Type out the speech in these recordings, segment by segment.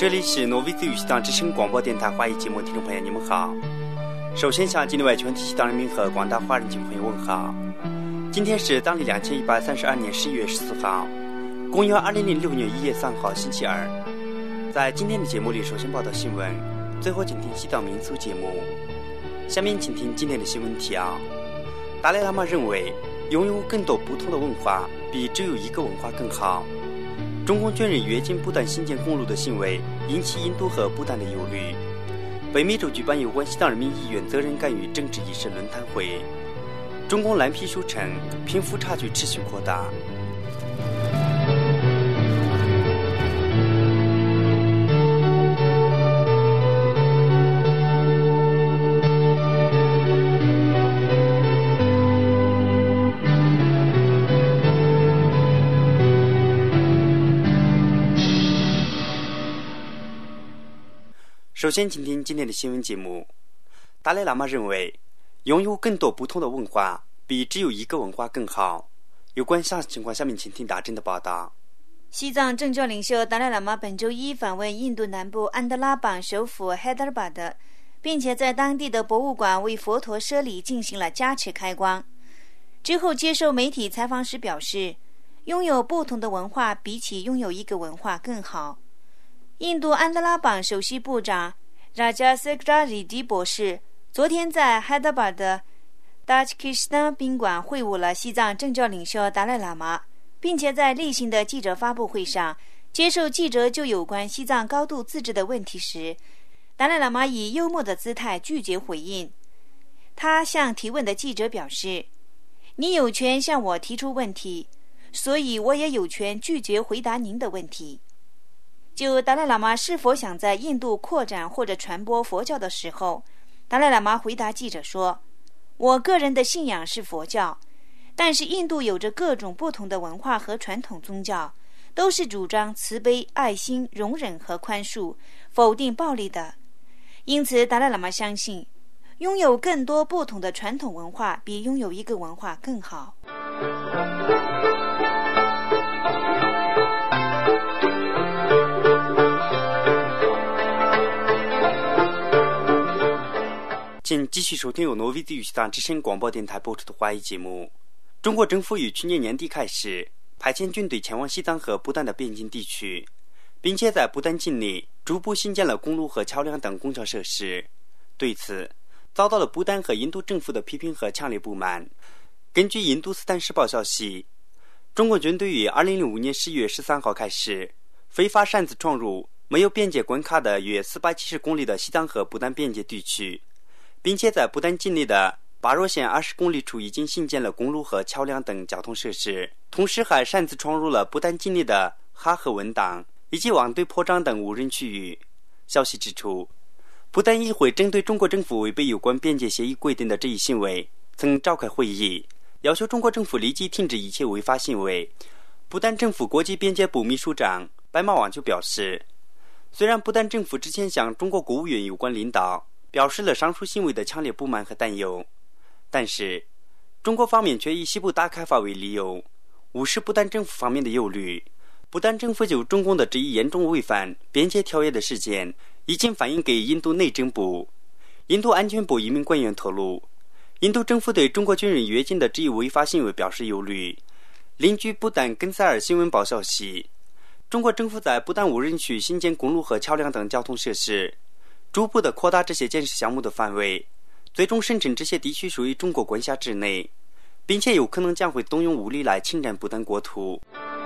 这里是挪威自语西藏之声广播电台华语节目，听众朋友你们好。首先向境内外全体西藏人民和广大华人群朋友问好。今天是当地2132年11月14号，公元2006年1月3号星期二。在今天的节目里，首先报道新闻，最后请听西藏民俗节目。下面请听今天的新闻提要。达赖喇嘛认为，拥有更多不同的文化比只有一个文化更好。中共军人越境不断新建公路的行为引起印度和不丹的忧虑。北美洲举办有关西藏人民议员责任感与政治意识论坛会。中共蓝皮书称贫富差距持续扩大。首先请听今天的新闻节目。达赖喇嘛认为，拥有更多不同的文化比只有一个文化更好。有关详细情况，下面请听大真的报道。 西藏政教领袖达赖喇嘛本周一访问印度南部安德拉邦首府海德尔巴德，并且在当地的博物馆为佛陀舍利进行了加持开光。之后接受媒体采访时表示，拥有不同的文化比起拥有一个文化更好。印度安德拉邦首席部长拉加塞格拉里迪博士昨天在海德巴的达奇基斯坦宾馆会晤了西藏政教领袖达赖喇嘛，并且在例行的记者发布会上接受记者就有关西藏高度自治的问题时，达赖喇嘛以幽默的姿态拒绝回应。他向提问的记者表示，你有权向我提出问题，所以我也有权拒绝回答您的问题。就达赖喇嘛是否想在印度扩展或者传播佛教的时候，达赖喇嘛回答记者说，我个人的信仰是佛教，但是印度有着各种不同的文化和传统宗教，都是主张慈悲、爱心、容忍和宽恕，否定暴力的。因此达赖喇嘛相信，拥有更多不同的传统文化比拥有一个文化更好。 请继续收听由挪威自语西藏之声广播电台播出的华语节目。中国政府于去年年底开始派遣军队前往西藏和不丹的边境地区，并且在不丹境内逐步新建了公路和桥梁等公交设施。对此，遭到了不丹和印度政府的批评和强烈不满。根据印度斯坦时报消息，中国军队于2005年11月13号开始非法擅自闯入没有边界关卡的约470公里的西藏和不丹边界地区，并且在不丹境内的巴若县20公里处已经新建了公路和桥梁等交通设施，同时还擅自闯入了不丹境内的哈赫文档以及旺堆坡章等无人区域。消息指出，不丹议会针对中国政府违背有关边界协议规定的这一行为曾召开会议，要求中国政府立即停止一切违法行为。不丹政府国际边界部秘书长白马旺就表示，虽然不丹政府之前向中国国务院有关领导表示了上述行为的强烈不满和担忧，但是中国方面却以西部大开发为理由，无视不丹政府方面的忧虑。不丹政府就中共的这一严重违反边界条约的事件已经反映给印度内政部。印度安全部一名官员透露，印度政府对中国军人越境的这一违法行为表示忧虑。邻居不丹根塞尔新闻报消息，中国政府在不丹无人区新建公路和桥梁等交通设施，逐步地扩大这些建设项目的范围，最终声称这些地区属于中国管辖之内，并且有可能将会动用武力来侵占不丹国土。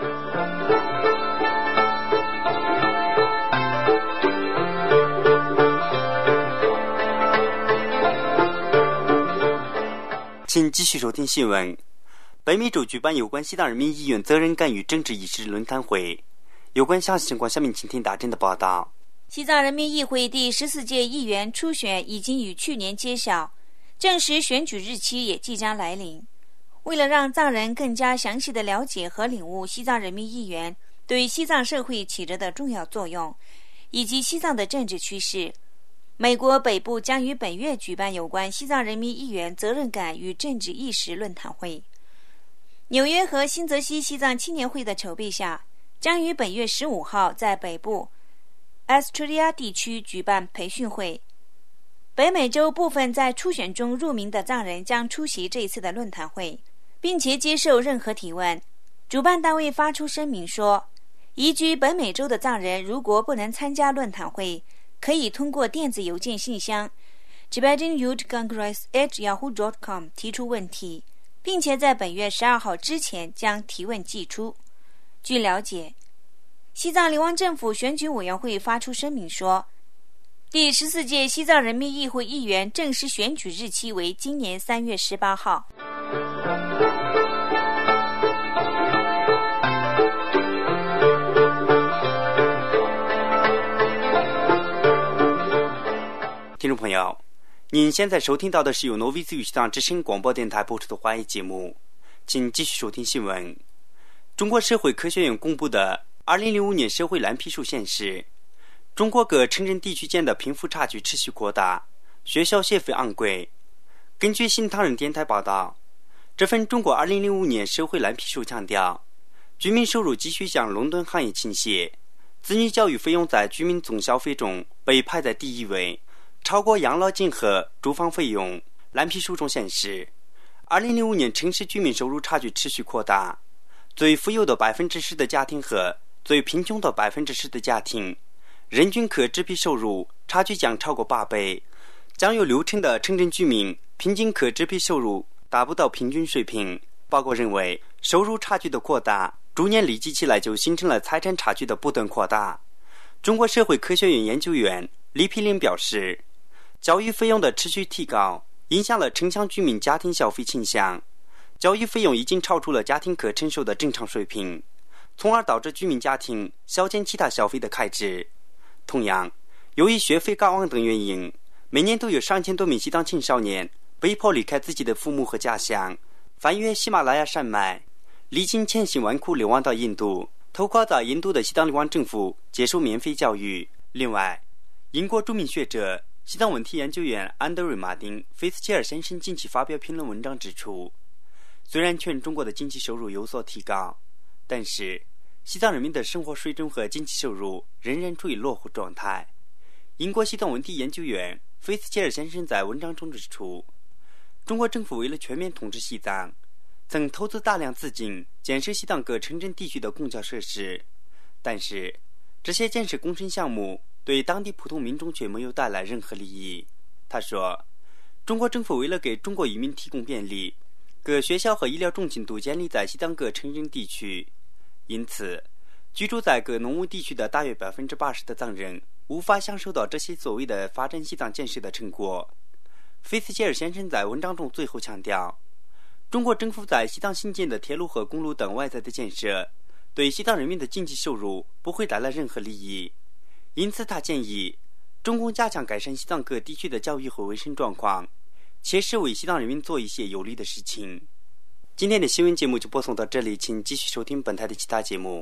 请继续收听新闻。北美洲举办有关西藏人民议员责任感与政治意识论坛会。有关详细情况，下面请听大真的报道。 西藏人民议会第14届议员初选已经于去年揭晓，正式选举日期也即将来临。为了让藏人更加详细地了解和领悟西藏人民议员对西藏社会起着的重要作用，以及西藏的政治趋势，美国北部将于本月举办有关西藏人民议员责任感与政治意识论坛会。纽约和新泽西西藏青年会的筹备下，将于本月15号在北部 Australia 地区举办培训会。北美洲部分在初选中入名的藏人将出席这一次的论坛会，并且接受任何提问。主办单位发出声明说，移居北美洲的藏人如果不能参加论坛会，可以通过电子邮件信箱 tibetan.youth.congress@yahoo.com 提出问题，并且在本月12号之前将提问寄出。据了解，西藏流亡政府选举委员会发出声明说，第14届西藏人民议会议员正式选举日期为今年3月18号。 听众朋友，您现在收听到的是由挪威自语西藏之声广播电台播出的华语节目，请继续收听新闻。中国社会科学院公布的2005年社会蓝皮书显示，中国各城镇地区间的贫富差距持续扩大，学校学费昂贵。根据新唐人电台报道，这份中国2005年社会蓝皮书强调，居民收入继续向垄断行业倾斜，子女教育费用在居民总消费中被排在第一位，超过养老金和住房费用。蓝皮书中显示，2005年城市居民收入差距持续扩大，最富有的10%的家庭和最贫穷的10%的家庭，人均可支配收入差距将超过8倍，将有60%的城镇居民平均可支配收入达不到平均水平。报告认为，收入差距的扩大逐年累积起来，就形成了财产差距的不断扩大。中国社会科学院研究员李丕林表示，教育费用的持续提高影响了城乡居民家庭消费倾向，教育费用已经超出了家庭可承受的正常水平，从而导致居民家庭削减其他消费的开支。同样，由于学费高昂等原因，每年都有3000多名西藏青少年被迫离开自己的父母和家乡，翻越喜马拉雅山脉，历经千辛万苦流亡到印度，投靠在印度的西藏流亡政府接受免费教育。另外，英国著名学者西藏问题研究员安德瑞·马丁·菲茨切尔先生近期发表评论文章指出，虽然全中国的经济收入有所提高，但是西藏人民的生活水准和经济收入仍然处于落后状态。英国西藏问题研究员菲茨切尔先生在文章中指出，中国政府为了全面统治西藏，曾投资大量资金建设西藏各城镇地区的公交设施，但是这些建设工程项目对当地普通民众却没有带来任何利益。他说，中国政府为了给中国移民提供便利，各学校和医疗中心都建立在西藏各城镇地区，因此居住在各农务地区的大约80%的藏人无法享受到这些所谓的发展西藏建设的成果。菲茨切尔先生在文章中最后强调，中国政府在西藏新建的铁路和公路等外在的建设对西藏人民的经济收入不会带来任何利益，因此他建议中共加强改善西藏各地区的教育和卫生状况，切实为西藏人民做一些有利的事情。今天的新闻节目就播送到这里，请继续收听本台的其他节目。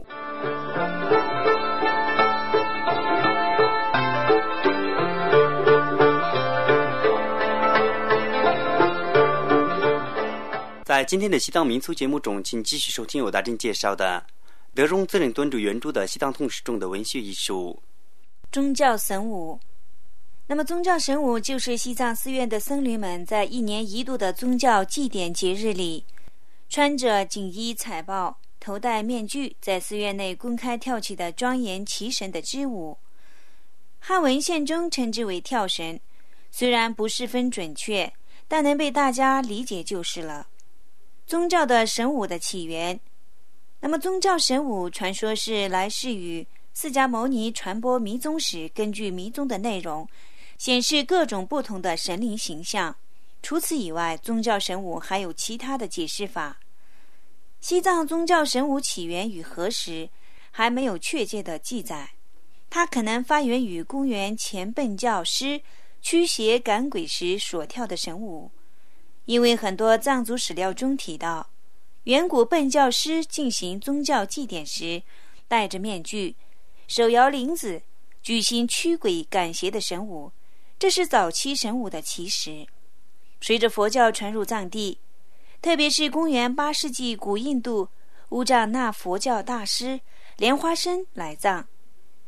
在今天的西藏民俗节目中，请继续收听由大珍介绍的德荣自然端主原著的西藏通史中的文学艺术宗教神舞。那么宗教神舞就是西藏寺院的僧侣们在1年1度的宗教祭典节日里，穿着锦衣彩袍，头戴面具，在寺院内公开跳起的庄严奇神的之舞。汉文献中称之为跳神，虽然不十分准确，但能被大家理解就是了。宗教的神舞的起源，那么宗教神舞传说是来自于释迦牟尼传播密宗时，根据密宗的内容显示各种不同的神灵形象。除此以外，宗教神舞还有其他的解释法。西藏宗教神舞起源于何时还没有确切的记载，它可能发源于公元前苯教师驱邪赶鬼时所跳的神舞，因为很多藏族史料中提到，远古苯教师进行宗教祭典时戴着面具，手摇铃子，举行驱鬼赶邪的神舞，这是早期神舞的起始。随着佛教传入藏地，特别是公元8世纪古印度乌扎那佛教大师莲花生来藏，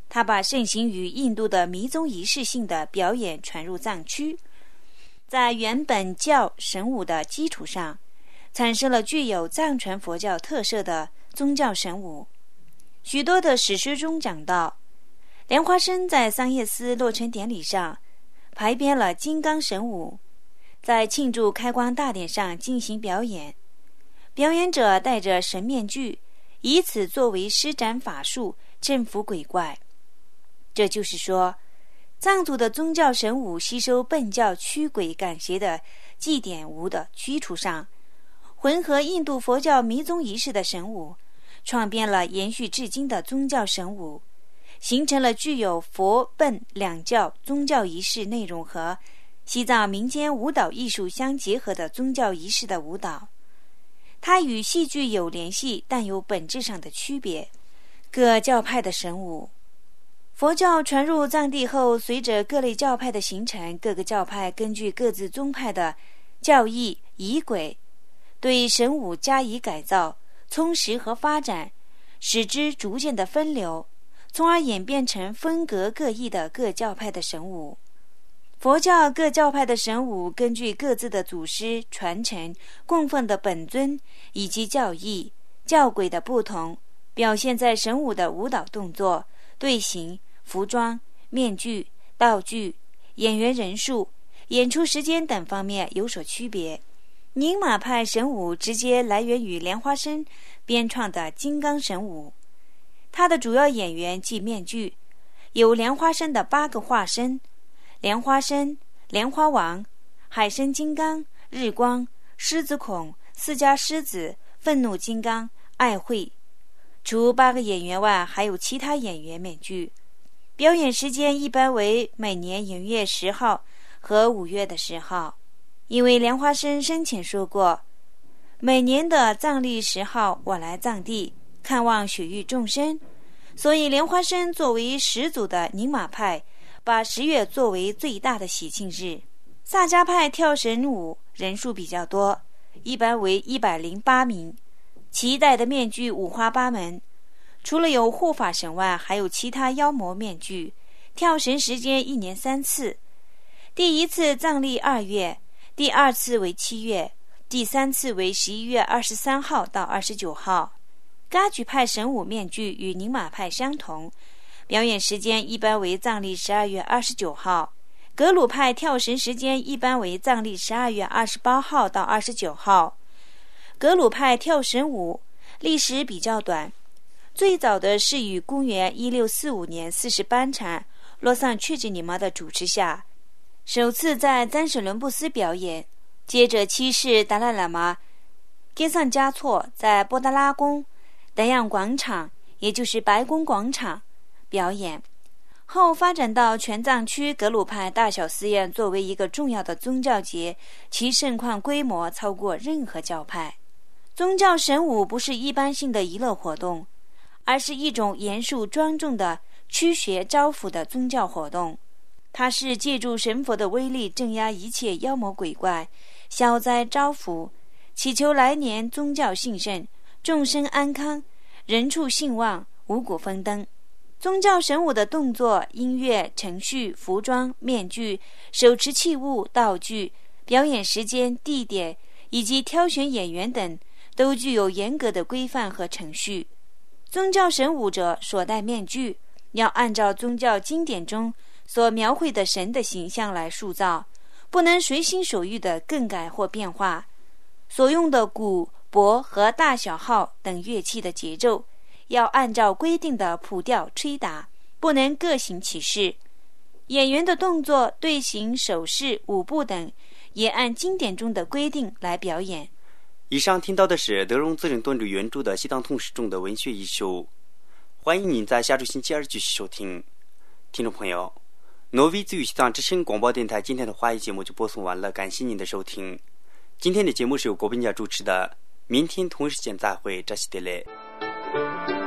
他把盛行于印度的弥宗仪式性的表演传入藏区，在原本教神武的基础上，产生了具有藏传佛教特色的宗教神武。许多的史诗中讲到，莲花生在桑叶寺落成典礼上排编了金刚神武，在庆祝开光大典上进行表演，表演者戴着神面具，以此作为施展法术征服鬼怪。这就是说，藏族的宗教神武吸收苯教驱鬼赶邪的祭典舞的基础上，混合印度佛教弥宗仪式的神武，创编了延续至今的宗教神武，形成了具有佛苯两教宗教仪式内容和西藏民间舞蹈艺术相结合的宗教仪式的舞蹈。它与戏剧有联系，但有本质上的区别。各教派的神武，佛教传入藏地后，随着各类教派的形成，各个教派根据各自宗派的教义仪轨，对神武加以改造、充实和发展，使之逐渐的分流，从而演变成风格各异的各教派的神武。佛教各教派的神武根据各自的祖师传承、供奉的本尊以及教义、教轨的不同，表现在神武的舞蹈动作、队形、服装、面具、道具、演员人数、演出时间等方面有所区别。宁玛派神武直接来源于莲花生编创的金刚神武，它的主要演员即面具，有莲花生的8个化身：莲花生、莲花王、海参金刚、日光、狮子孔、释迦狮子、愤怒金刚、爱慧。除8个演员外，还有其他演员面具。表演时间一般为每年1月10号和5月的10号。因为莲花生生前说过，每年的藏历10号我来藏地看望雪域众生，所以莲花生作为始祖的宁玛派，把10月作为最大的喜庆日。萨迦派跳神舞人数比较多，一般为108名，其戴的面具五花八门，除了有护法神外，还有其他妖魔面具。跳神时间1年3次，第1次藏历2月，第2次为7月，第3次为11月23号到29号。噶举派神武面具与宁玛派相同，表演时间一般为藏历12月29号。格鲁派跳神时间一般为藏历12月28号到29号。格鲁派跳神舞历史比较短，最早的是于公元1645年40班禅洛桑确吉尼玛的主持下，首次在赞什伦布斯表演，接着7世达赖喇嘛给桑嘉措在波达拉宫德样广场，也就是白宫广场表演，后发展到全藏区格鲁派大小寺院作为一个重要的宗教节，其盛况规模超过任何教派。宗教神武不是一般性的娱乐活动，而是一种严肃庄重的驱邪招福的宗教活动。它是借助神佛的威力镇压一切妖魔鬼怪，消灾招福，祈求来年宗教兴盛，众生安康，人畜兴旺，五谷丰登。宗教神武的动作、音乐、程序、服装、面具、手持器物、道具、表演时间、地点以及挑选演员等，都具有严格的规范和程序。宗教神武者所戴面具，要按照宗教经典中所描绘的神的形象来塑造，不能随心所欲地更改或变化。所用的鼓、钹和大小号等乐器的节奏要按照规定的谱调吹打，不能各行其事。演员的动作、队形、手势、舞步等也按经典中的规定来表演。 以上听到的是德荣自然段主原著的西藏通史中的文学艺术。欢迎您在下周星期二继续收听。听众朋友，挪威自语西藏之声广播电台今天的华语节目就播送完了，感谢您的收听。今天的节目是由国宾家主持的，明天同一时间再会，扎西德勒。